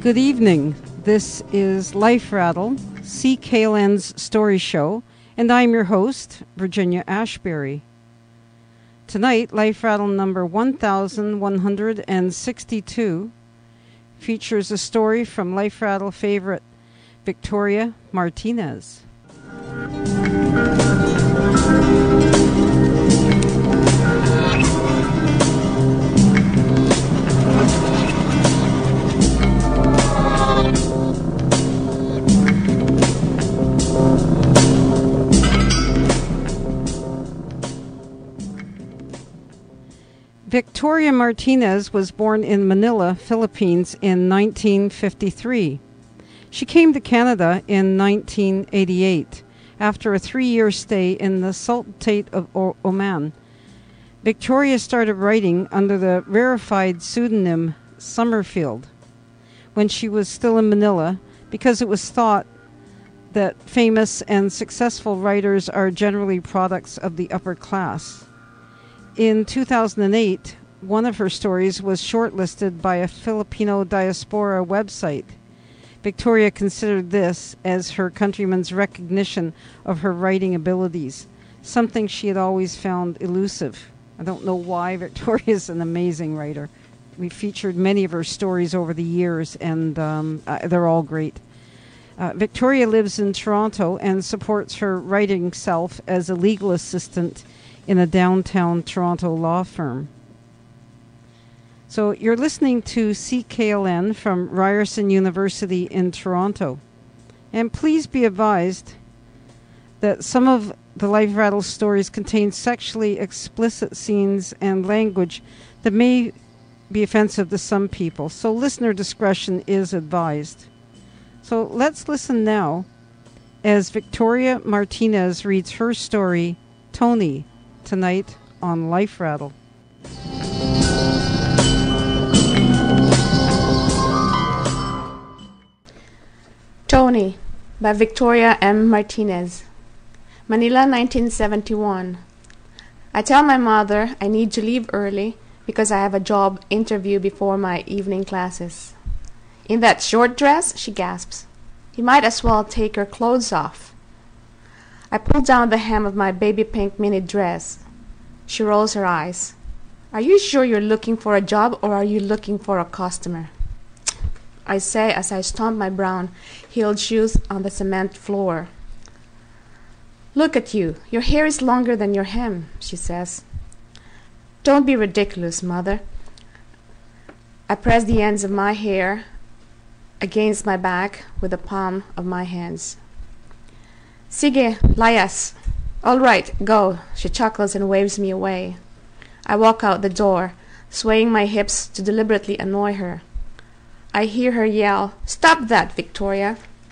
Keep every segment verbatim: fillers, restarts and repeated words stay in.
Good evening. This is Life Rattle, C K L N's story show, and I'm your host, Virginia Ashbury. Tonight, Life Rattle number one thousand one hundred sixty-two features a story from Life Rattle favorite Victoria Martinez. Victoria Martinez was born in Manila, Philippines in nineteen fifty-three. She came to Canada in nineteen eighty-eight after a three-year stay in the Sultanate of o- Oman. Victoria started writing under the rarefied pseudonym Summerfield when she was still in Manila because it was thought that famous and successful writers are generally products of the upper class. In two thousand eight, one of her stories was shortlisted by a Filipino diaspora website. Victoria considered this as her countrymen's recognition of her writing abilities, something she had always found elusive. I don't know why. Victoria is an amazing writer. We featured many of her stories over the years, and um, uh, they're all great. Uh, Victoria lives in Toronto and supports her writing self as a legal assistant in a downtown Toronto law firm. So you're listening to C K L N from Ryerson University in Toronto. And please be advised that some of the Life Rattle stories contain sexually explicit scenes and language that may be offensive to some people. So listener discretion is advised. So let's listen now as Victoria Martinez reads her story, Tony, tonight on Life Rattle. Tony by Victoria M. Martinez. Manila, nineteen seventy-one. I tell my mother I need to leave early because I have a job interview before my evening classes. In that short dress, she gasps. You might as well take your clothes off. I pull down the hem of my baby pink mini dress. She rolls her eyes. Are you sure you're looking for a job or are you looking for a customer? I say as I stomp my brown-heeled shoes on the cement floor. Look at you. Your hair is longer than your hem, she says. Don't be ridiculous, Mother. I press the ends of my hair against my back with the palm of my hands. Sige, layas. All right, go. She chuckles and waves me away. I walk out the door, swaying my hips to deliberately annoy her. I hear her yell, Stop that, Victoria.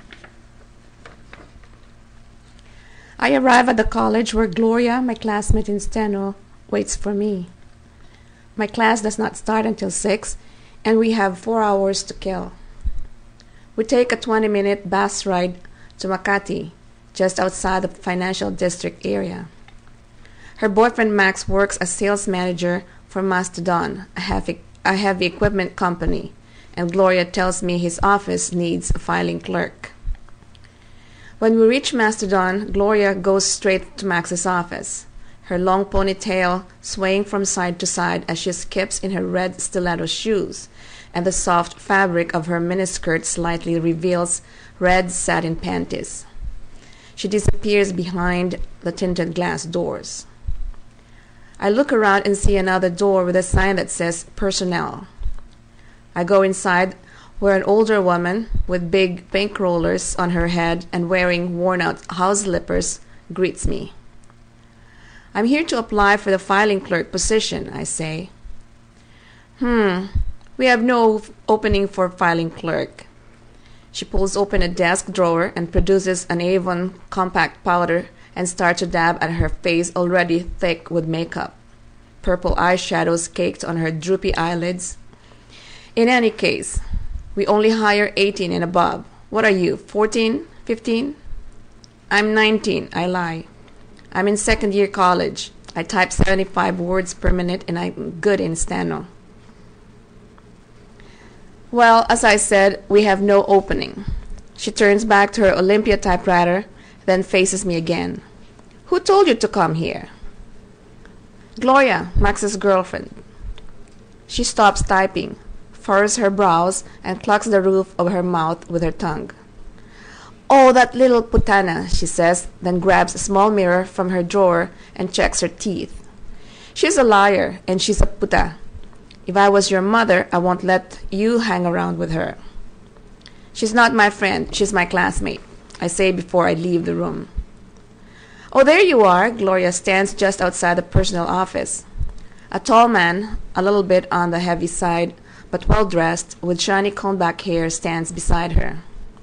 I arrive at the college where Gloria, my classmate in steno, waits for me. My class does not start until six, and we have four hours to kill. We take a twenty-minute bus ride to Makati, just outside the financial district area. Her boyfriend Max works as sales manager for Mastodon, a heavy, a heavy equipment company, and Gloria tells me his office needs a filing clerk. When we reach Mastodon, Gloria goes straight to Max's office, her long ponytail swaying from side to side as she skips in her red stiletto shoes, and the soft fabric of her miniskirt slightly reveals red satin panties. She disappears behind the tinted glass doors. I look around and see another door with a sign that says Personnel. I go inside where an older woman with big pink rollers on her head and wearing worn-out house slippers greets me. I'm here to apply for the filing clerk position, I say. Hmm, we have no opening for filing clerk. She pulls open a desk drawer and produces an Avon compact powder and starts to dab at her face already thick with makeup. Purple eyeshadows caked on her droopy eyelids. In any case, we only hire eighteen and above. What are you, fourteen, fifteen? I'm nineteen, I lie. I'm in second year college. I type seventy-five words per minute and I'm good in steno. Well, as I said, we have no opening. She turns back to her Olympia typewriter, then faces me again. Who told you to come here? Gloria, Max's girlfriend. She stops typing, furrows her brows, and clucks the roof of her mouth with her tongue. Oh, that little putana, she says, then grabs a small mirror from her drawer and checks her teeth. She's a liar, and she's a puta. If I was your mother, I won't let you hang around with her. She's not my friend, she's my classmate, I say before I leave the room. Oh, there you are. Gloria stands just outside the personal office. A tall man, a little bit on the heavy side, but well-dressed, with shiny combed-back hair, stands beside her.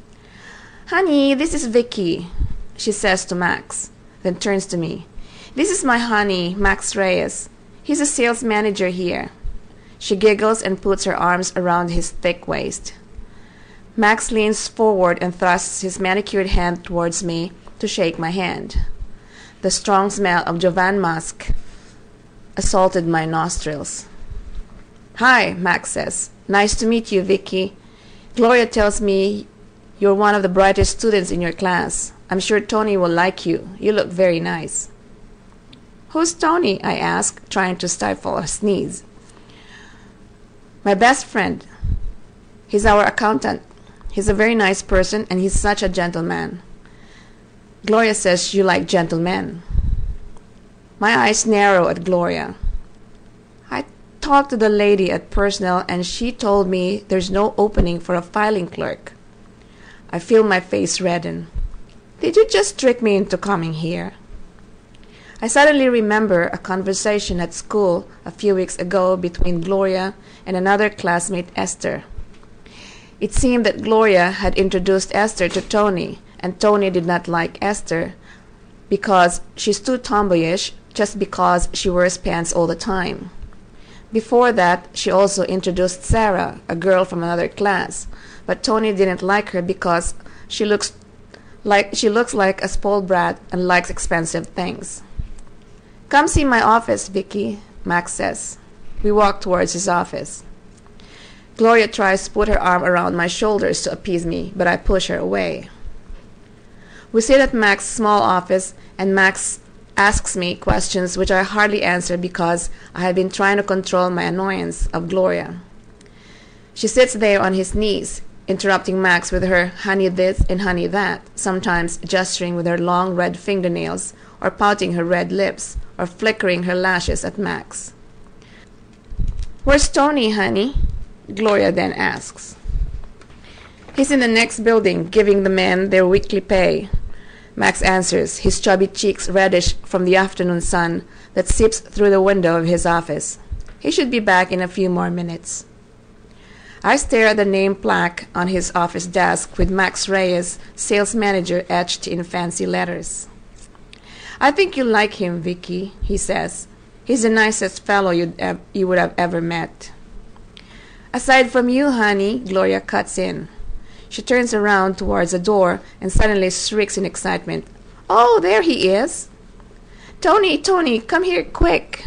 Honey, this is Vicky, she says to Max, then turns to me. This is my honey, Max Reyes. He's a sales manager here. She giggles and puts her arms around his thick waist. Max leans forward and thrusts his manicured hand towards me to shake my hand. The strong smell of Jovan musk assaulted my nostrils. Hi, Max says. Nice to meet you, Vicky. Gloria tells me you're one of the brightest students in your class. I'm sure Tony will like you. You look very nice. Who's Tony? I ask, trying to stifle a sneeze. My best friend. He's our accountant. He's a very nice person, and he's such a gentleman. Gloria says you like gentlemen. My eyes narrow at Gloria. I talked to the lady at personnel, and she told me there's no opening for a filing clerk. I feel my face redden. Did you just trick me into coming here? I suddenly remember a conversation at school a few weeks ago between Gloria and another classmate, Esther. It seemed that Gloria had introduced Esther to Tony, and Tony did not like Esther because she's too tomboyish, just because she wears pants all the time. Before that, she also introduced Sarah, a girl from another class, but Tony didn't like her because she looks like she looks like a spoiled brat and likes expensive things. Come see my office, Vicky, Max says. We walk towards his office. Gloria tries to put her arm around my shoulders to appease me, but I push her away. We sit at Max's small office, and Max asks me questions which I hardly answer because I have been trying to control my annoyance of Gloria. She sits there on his knees, interrupting Max with her honey this and honey that, sometimes gesturing with her long red fingernails, or pouting her red lips, or flickering her lashes at Max. Where's Tony, honey? Gloria then asks. He's in the next building, giving the men their weekly pay. Max answers, his chubby cheeks reddish from the afternoon sun that seeps through the window of his office. He should be back in a few more minutes. I stare at the name plaque on his office desk with Max Reyes, sales manager, etched in fancy letters. I think you'll like him, Vicky, he says. He's the nicest fellow you'd ev- you would have ever met. Aside from you, honey, Gloria cuts in. She turns around towards the door and suddenly shrieks in excitement. Oh, there he is. Tony, Tony, come here quick.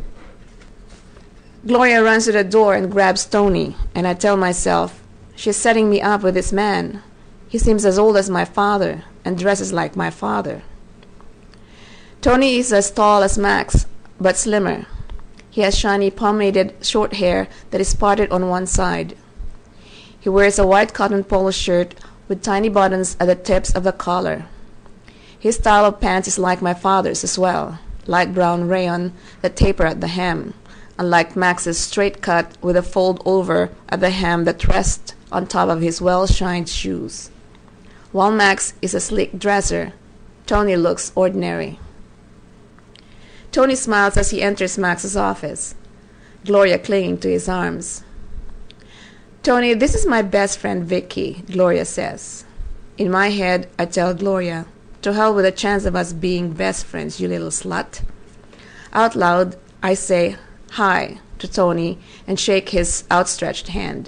Gloria runs to the door and grabs Tony, and I tell myself, she's setting me up with this man. He seems as old as my father and dresses like my father. Tony is as tall as Max, but slimmer. He has shiny pomaded short hair that is parted on one side. He wears a white cotton polo shirt with tiny buttons at the tips of the collar. His style of pants is like my father's as well, light brown rayon that taper at the hem, unlike Max's straight cut with a fold over at the hem that rests on top of his well-shined shoes. While Max is a sleek dresser, Tony looks ordinary. Tony smiles as he enters Max's office, Gloria clinging to his arms. Tony, this is my best friend Vicky, Gloria says. In my head, I tell Gloria, to hell with the chance of us being best friends, you little slut. Out loud, I say hi to Tony and shake his outstretched hand.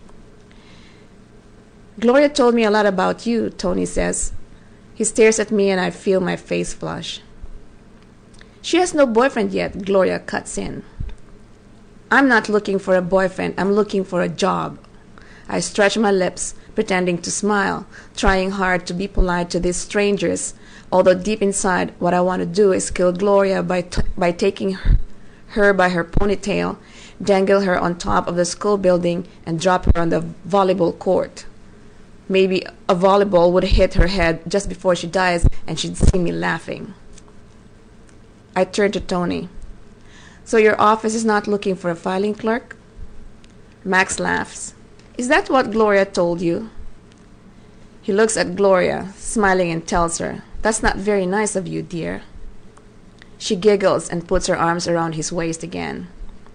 Gloria told me a lot about you, Tony says. He stares at me and I feel my face flush. She has no boyfriend yet, Gloria cuts in. I'm not looking for a boyfriend, I'm looking for a job. I stretch my lips, pretending to smile, trying hard to be polite to these strangers, although deep inside what I want to do is kill Gloria by, t- by taking her, her by her ponytail, dangle her on top of the school building, and drop her on the volleyball court. Maybe a volleyball would hit her head just before she dies, and she'd see me laughing. I turn to Tony. So your office is not looking for a filing clerk? Max laughs. Is that what Gloria told you? He looks at Gloria, smiling, and tells her, That's not very nice of you, dear. She giggles and puts her arms around his waist again.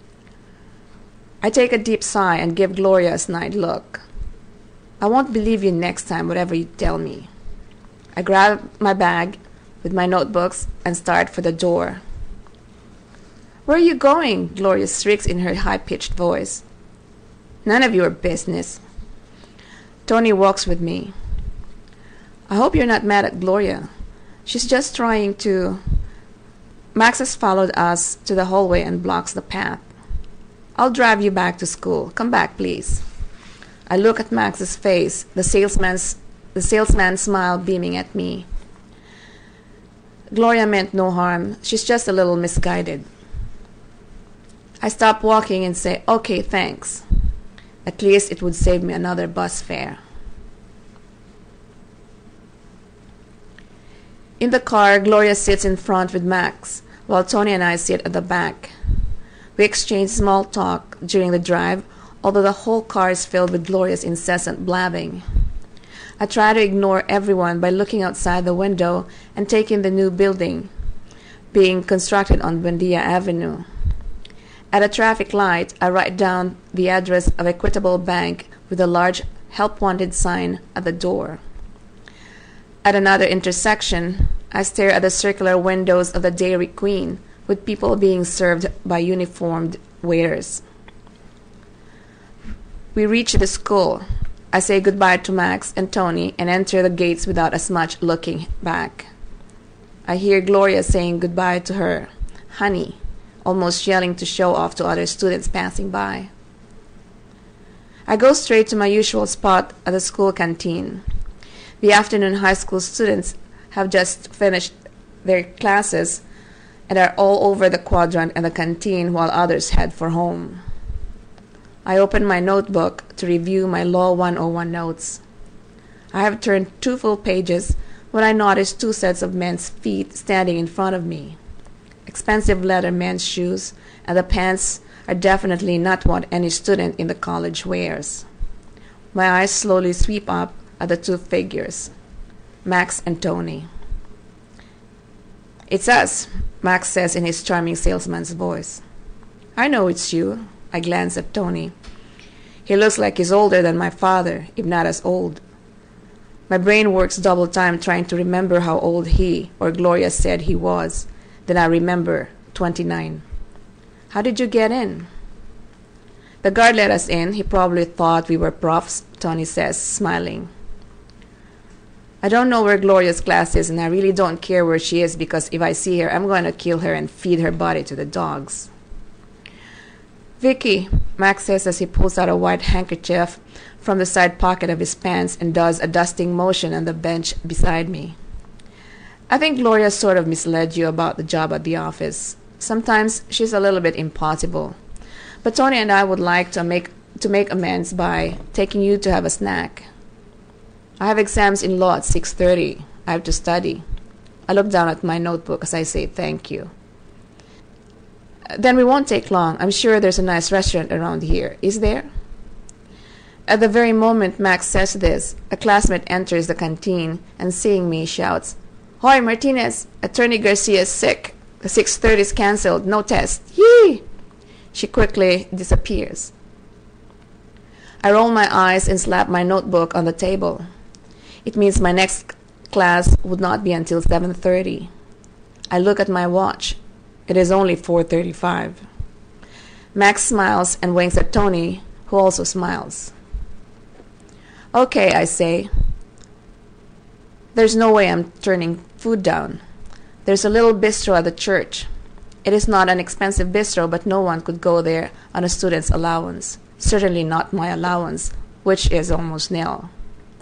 I take a deep sigh and give Gloria a snide look. I won't believe you next time, whatever you tell me. I grab my bag with my notebooks and start for the door. Where are you going? Gloria shrieks in her high-pitched voice. None of your business. Tony walks with me. I hope you're not mad at Gloria. She's just trying to... Max has followed us to the hallway and blocks the path. I'll drive you back to school. Come back, please. I look at Max's face, the salesman's, the salesman's smile beaming at me. Gloria meant no harm. She's just a little misguided. I stop walking and say, Okay, thanks. At least it would save me another bus fare. In the car, Gloria sits in front with Max, while Tony and I sit at the back. We exchange small talk during the drive, although the whole car is filled with Gloria's incessant blabbing. I try to ignore everyone by looking outside the window and taking the new building being constructed on Buendia Avenue. At a traffic light, I write down the address of Equitable Bank with a large Help Wanted sign at the door. At another intersection, I stare at the circular windows of the Dairy Queen, with people being served by uniformed waiters. We reach the school. I say goodbye to Max and Tony and enter the gates without as much looking back. I hear Gloria saying goodbye to her, honey, almost yelling to show off to other students passing by. I go straight to my usual spot at the school canteen. The afternoon high school students have just finished their classes and are all over the quadrant and the canteen while others head for home. I open my notebook to review my Law one oh one notes. I have turned two full pages when I notice two sets of men's feet standing in front of me. Expensive leather men's shoes, and the pants are definitely not what any student in the college wears. My eyes slowly sweep up at the two figures, Max and Tony. It's us, Max says in his charming salesman's voice. I know it's you. I glance at Tony. He looks like he's older than my father, if not as old. My brain works double time trying to remember how old he or Gloria said he was. Then I remember, twenty-nine. How did you get in? The guard let us in. He probably thought we were profs, Tony says, smiling. I don't know where Gloria's class is, and I really don't care where she is because if I see her, I'm going to kill her and feed her body to the dogs. Vicky, Max says as he pulls out a white handkerchief from the side pocket of his pants and does a dusting motion on the bench beside me. I think Gloria sort of misled you about the job at the office. Sometimes she's a little bit impossible. But Tony and I would like to make to make amends by taking you to have a snack. I have exams in law at six thirty. I have to study. I look down at my notebook as I say thank you. Then we won't take long. I'm sure there's a nice restaurant around here. Is there? At the very moment Max says this, a classmate enters the canteen and seeing me shouts, Hoy, Martinez! Attorney Garcia is sick. The six thirty is cancelled. No test. Yee! She quickly disappears. I roll my eyes and slap my notebook on the table. It means my next class would not be until seven thirty. I look at my watch. It is only four thirty-five. Max smiles and winks at Tony, who also smiles. Okay, I say. There's no way I'm turning food down. There's a little bistro at the church. It is not an expensive bistro, but no one could go there on a student's allowance. Certainly not my allowance, which is almost nil.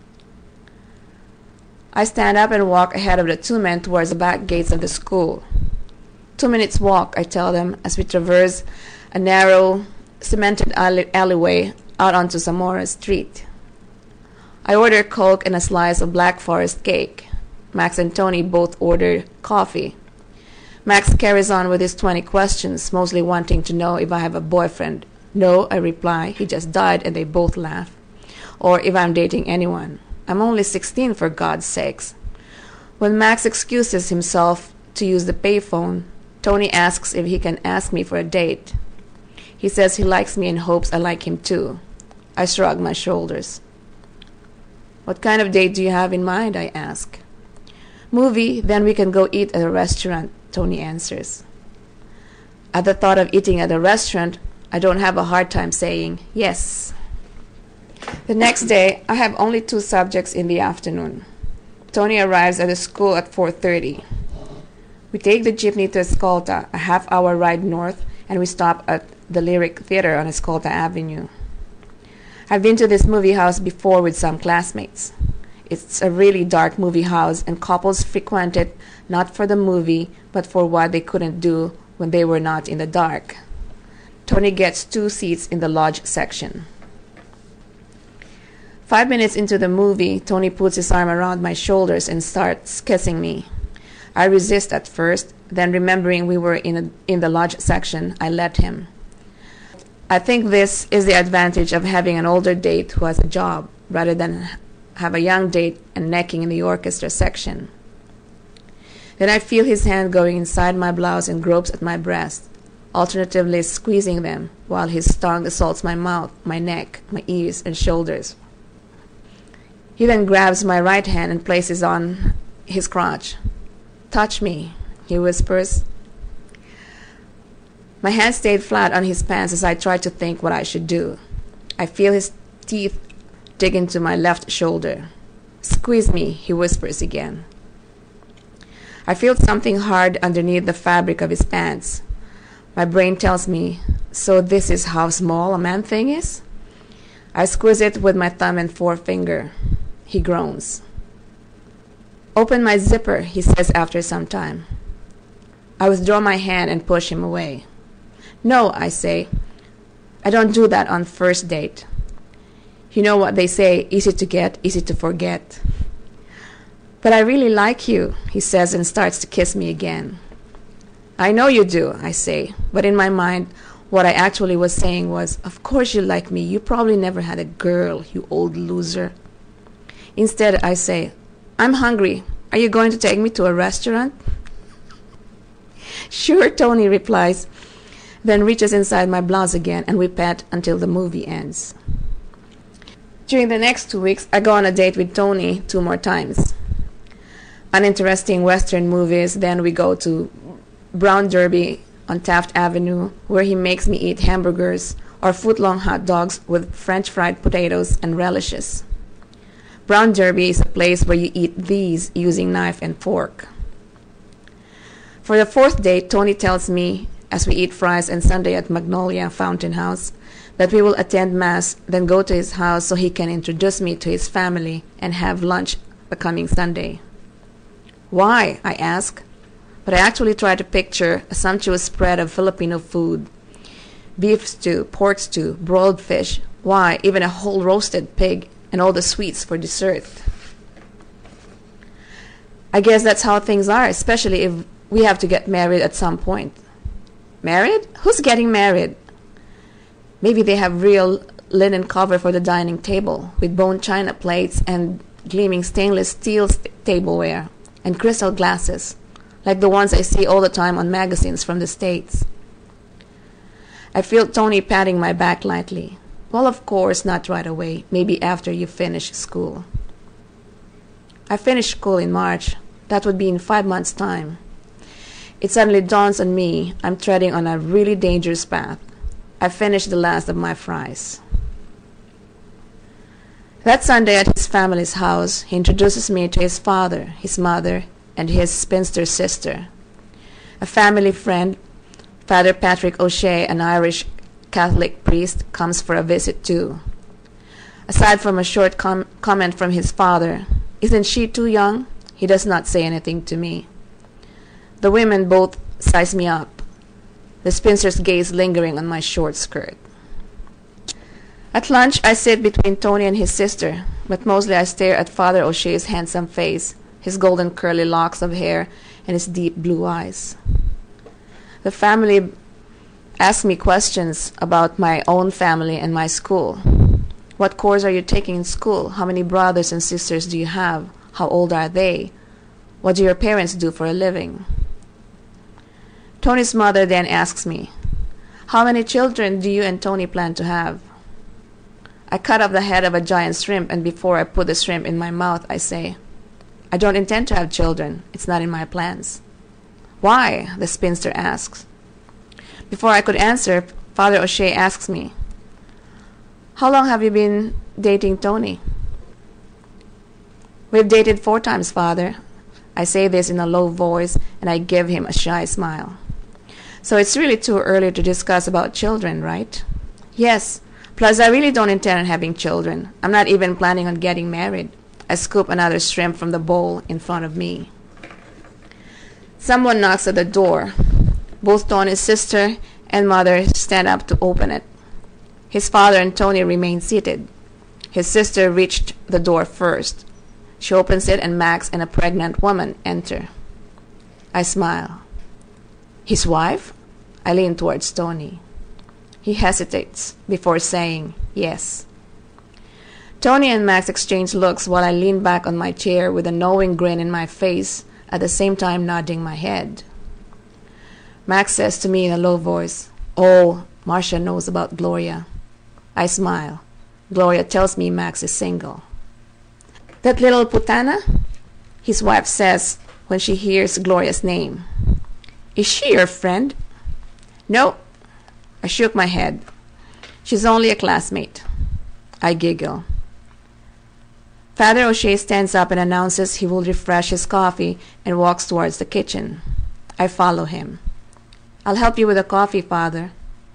I stand up and walk ahead of the two men towards the back gates of the school. Two minutes walk, I tell them, as we traverse a narrow, cemented alley- alleyway out onto Zamora Street. I order Coke and a slice of Black Forest cake. Max and Tony both order coffee. Max carries on with his twenty questions, mostly wanting to know if I have a boyfriend. No, I reply, he just died, and they both laugh. Or if I'm dating anyone. I'm only sixteen, for God's sakes. When Max excuses himself to use the payphone, Tony asks if he can ask me for a date. He says he likes me and hopes I like him too. I shrug my shoulders. What kind of date do you have in mind? I ask. Movie, then we can go eat at a restaurant, Tony answers. At the thought of eating at a restaurant, I don't have a hard time saying yes. The next day, I have only two subjects in the afternoon. Tony arrives at the school at four thirty. We take the jeepney to Escolta, a half-hour ride north, and we stop at the Lyric Theater on Escolta Avenue. I've been to this movie house before with some classmates. It's a really dark movie house, and couples frequent it not for the movie, but for what they couldn't do when they were not in the dark. Tony gets two seats in the lodge section. Five minutes into the movie, Tony puts his arm around my shoulders and starts kissing me. I resist at first, then remembering we were in, a, in the lodge section, I let him. I think this is the advantage of having an older date who has a job, rather than have a young date and necking in the orchestra section. Then I feel his hand going inside my blouse and gropes at my breast, alternatively squeezing them, while his tongue assaults my mouth, my neck, my ears, and shoulders. He then grabs my right hand and places on his crotch. "Touch me," he whispers. My hand stayed flat on his pants as I tried to think what I should do. I feel his teeth dig into my left shoulder. "Squeeze me," he whispers again. I feel something hard underneath the fabric of his pants. My brain tells me, so this is how small a man thing is? I squeeze it with my thumb and forefinger. He groans. "Open my zipper," he says after some time. I withdraw my hand and push him away. "No," I say. "I don't do that on first date. You know what they say, easy to get, easy to forget." "But I really like you," he says and starts to kiss me again. "I know you do," I say, but in my mind, what I actually was saying was, "Of course you like me. You probably never had a girl, you old loser." Instead, I say, "I'm hungry. Are you going to take me to a restaurant?" "Sure," Tony replies, then reaches inside my blouse again, and we pet until the movie ends. During the next two weeks, I go on a date with Tony two more times. Uninteresting Western movies, then we go to Brown Derby on Taft Avenue, where he makes me eat hamburgers or foot-long hot dogs with French fried potatoes and relishes. Brown Derby is a place where you eat these using knife and fork. For the fourth date, Tony tells me, as we eat fries and sundae at Magnolia Fountain House, that we will attend Mass, then go to his house so he can introduce me to his family and have lunch the coming Sunday. "Why?" I ask, but I actually try to picture a sumptuous spread of Filipino food. Beef stew, pork stew, broiled fish, why, even a whole roasted pig, and all the sweets for dessert. I guess that's how things are, especially if we have to get married at some point. Married? Who's getting married? Maybe they have real linen cover for the dining table, with bone china plates and gleaming stainless steel st- tableware, and crystal glasses, like the ones I see all the time on magazines from the States. I feel Tony patting my back lightly. "Well, of course, not right away. Maybe after you finish school." I finish school in March. That would be in five months' time. It suddenly dawns on me I'm treading on a really dangerous path. I finished the last of my fries. That Sunday at his family's house, he introduces me to his father, his mother, and his spinster sister. A family friend, Father Patrick O'Shea, an Irish Catholic priest, comes for a visit too. Aside from a short com- comment from his father, "Isn't she too young?" he does not say anything to me. The women both size me up, the spinster's gaze lingering on my short skirt. At lunch, I sit between Tony and his sister, but mostly I stare at Father O'Shea's handsome face, his golden curly locks of hair, and his deep blue eyes. The family asks me questions about my own family and my school. What course are you taking in school? How many brothers and sisters do you have? How old are they? What do your parents do for a living? Tony's mother then asks me, "How many children do you and Tony plan to have?" I cut off the head of a giant shrimp, and before I put the shrimp in my mouth, I say, "I don't intend to have children. It's not in my plans." "Why?" the spinster asks. Before I could answer, Father O'Shea asks me, "How long have you been dating Tony?" "We've dated four times, Father." I say this in a low voice, and I give him a shy smile. "So it's really too early to discuss about children, right?" "Yes. Plus, I really don't intend on having children. I'm not even planning on getting married." I scoop another shrimp from the bowl in front of me. Someone knocks at the door. Both Tony's sister and mother stand up to open it. His father and Tony remain seated. His sister reached the door first. She opens it, and Max and a pregnant woman enter. I smile. "His wife?" I lean towards Tony. He hesitates before saying yes. Tony and Max exchange looks while I lean back on my chair with a knowing grin in my face, at the same time nodding my head. Max says to me in a low voice, "Oh, Marcia knows about Gloria." I smile. Gloria tells me Max is single. "That little putana?" his wife says when she hears Gloria's name. "Is she your friend?" "No." I shook my head. "She's only a classmate." I giggle. Father O'Shea stands up and announces he will refresh his coffee and walks towards the kitchen. I follow him. "I'll help you with the coffee, Father."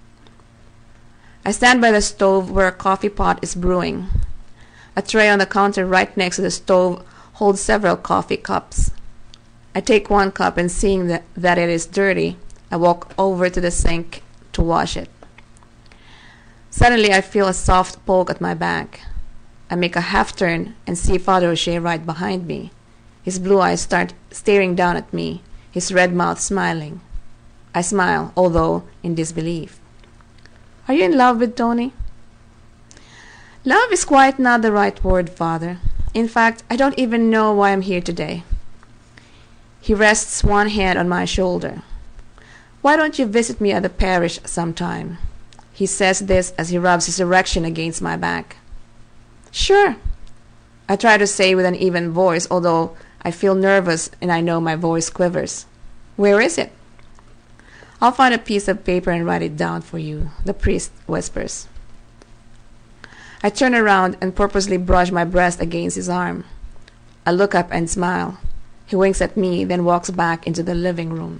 I stand by the stove where a coffee pot is brewing. A tray on the counter right next to the stove holds several coffee cups. I take one cup, and seeing that, that it is dirty, I walk over to the sink to wash it. Suddenly, I feel a soft poke at my back. I make a half turn and see Father O'Shea right behind me. His blue eyes start staring down at me, his red mouth smiling. I smile, although in disbelief. "Are you in love with Tony?" "Love is quite not the right word, Father. In fact, I don't even know why I'm here today." He rests one hand on my shoulder. "Why don't you visit me at the parish sometime?" He says this as he rubs his erection against my back. "Sure," I try to say with an even voice, although I feel nervous and I know my voice quivers. "Where is it?" "I'll find a piece of paper and write it down for you," the priest whispers. I turn around and purposely brush my breast against his arm. I look up and smile. He winks at me, then walks back into the living room.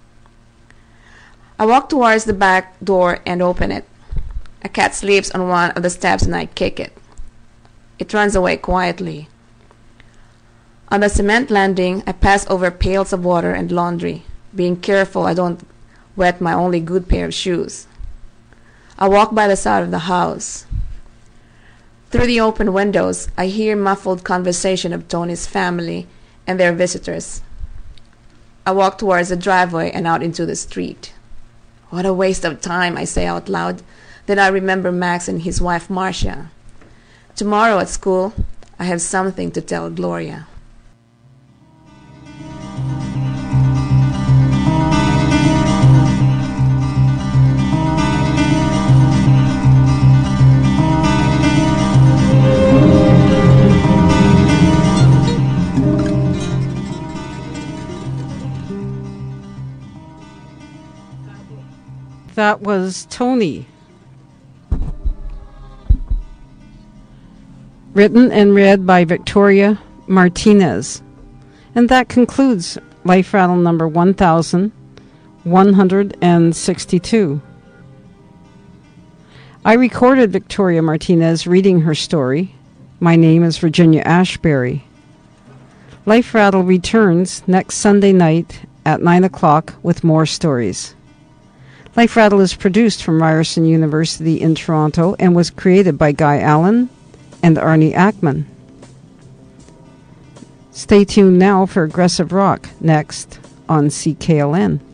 I walk towards the back door and open it. A cat sleeps on one of the steps, and I kick it. It runs away quietly. On the cement landing, I pass over pails of water and laundry, being careful I don't wet my only good pair of shoes. I walk by the side of the house. Through the open windows, I hear muffled conversation of Tony's family and their visitors. I walk towards the driveway and out into the street. "What a waste of time," I say out loud. Then I remember Max and his wife Marcia. Tomorrow at school, I have something to tell Gloria. That was Tony. Written and read by Victoria Martinez. And that concludes Life Rattle number one thousand one hundred sixty-two. I recorded Victoria Martinez reading her story. My name is Virginia Ashbury. Life Rattle returns next Sunday night at nine o'clock with more stories. Life Rattle is produced from Ryerson University in Toronto and was created by Guy Allen and Arnie Ackman. Stay tuned now for Aggressive Rock next on C K L N.